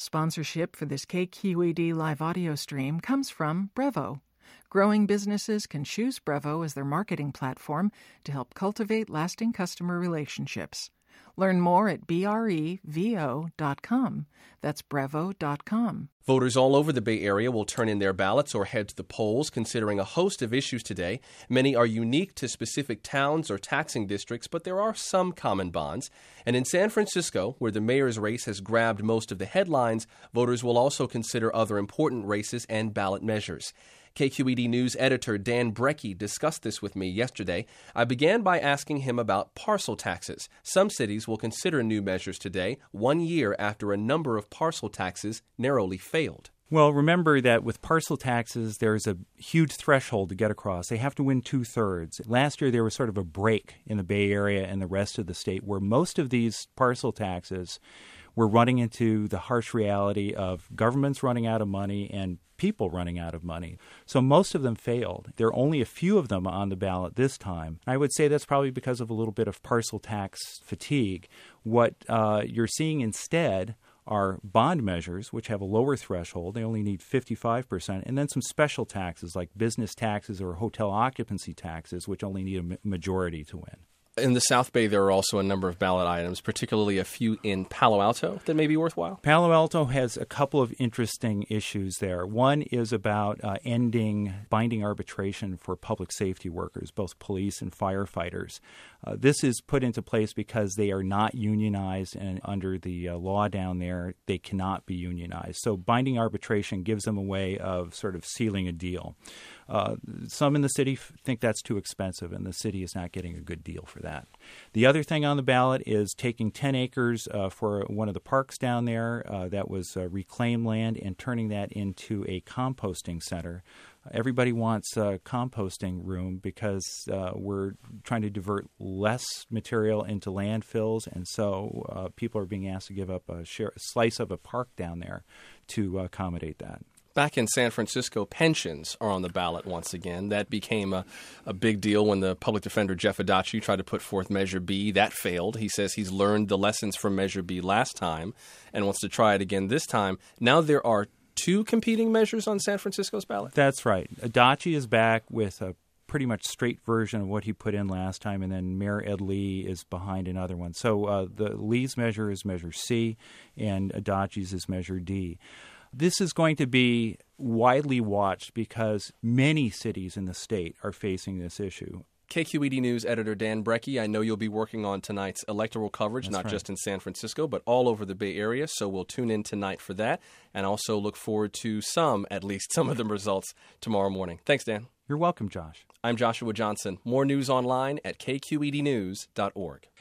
Sponsorship for this KQED live audio stream comes from Brevo. Growing businesses can choose Brevo as their marketing platform to help cultivate lasting customer relationships. Learn more at brevo.com. That's brevo.com. Voters all over the Bay Area will turn in their ballots or head to the polls, considering a host of issues today. Many are unique to specific towns or taxing districts, but there are some common bonds. And in San Francisco, where the mayor's race has grabbed most of the headlines, voters will also consider other important races and ballot measures. KQED News editor Dan Brekke discussed this with me yesterday. I began by asking him about parcel taxes. Some cities will consider new measures today, 1 year after a number of parcel taxes narrowly failed. Well, remember that with parcel taxes, there's a huge threshold to get across. They have to win 2/3. Last year, there was sort of a break in the Bay Area and the rest of the state where most of these parcel taxes were running into the harsh reality of governments running out of money and people running out of money. So most of them failed. There are only a few of them on the ballot this time. I would say that's probably because of a little bit of parcel tax fatigue. What you're seeing instead are bond measures, which have a lower threshold. They only need 55%, and then some special taxes like business taxes or hotel occupancy taxes, which only need a majority to win. In the South Bay, there are also a number of ballot items, particularly a few in Palo Alto that may be worthwhile. Palo Alto has a couple of interesting issues there. One is about ending binding arbitration for public safety workers, both police and firefighters. This is put into place because they are not unionized, and under the law down there, they cannot be unionized. So binding arbitration gives them a way of sort of sealing a deal. Some in the city think that's too expensive, and the city is not getting a good deal for that. The other thing on the ballot is taking 10 acres for one of the parks down there that was reclaimed land and turning that into a composting center. Everybody wants a composting room because we're trying to divert less material into landfills, and so people are being asked to give up a slice of a park down there to accommodate that. Back in San Francisco, pensions are on the ballot once again. That became a big deal when the public defender Jeff Adachi tried to put forth Measure B. That failed. He says he's learned the lessons from Measure B last time and wants to try it again this time. Now there are two competing measures on San Francisco's ballot? That's right. Adachi is back with a pretty much straight version of what he put in last time, and then Mayor Ed Lee is behind another one. So the Lee's measure is Measure C, and Adachi's is Measure D. This is going to be widely watched because many cities in the state are facing this issue. KQED News editor Dan Brekke, I know you'll be working on tonight's electoral coverage, That's not right. just in San Francisco, but all over the Bay Area, so we'll tune in tonight for that, and also look forward to at least some of the results tomorrow morning. Thanks, Dan. You're welcome, Josh. I'm Joshua Johnson. More news online at kqednews.org.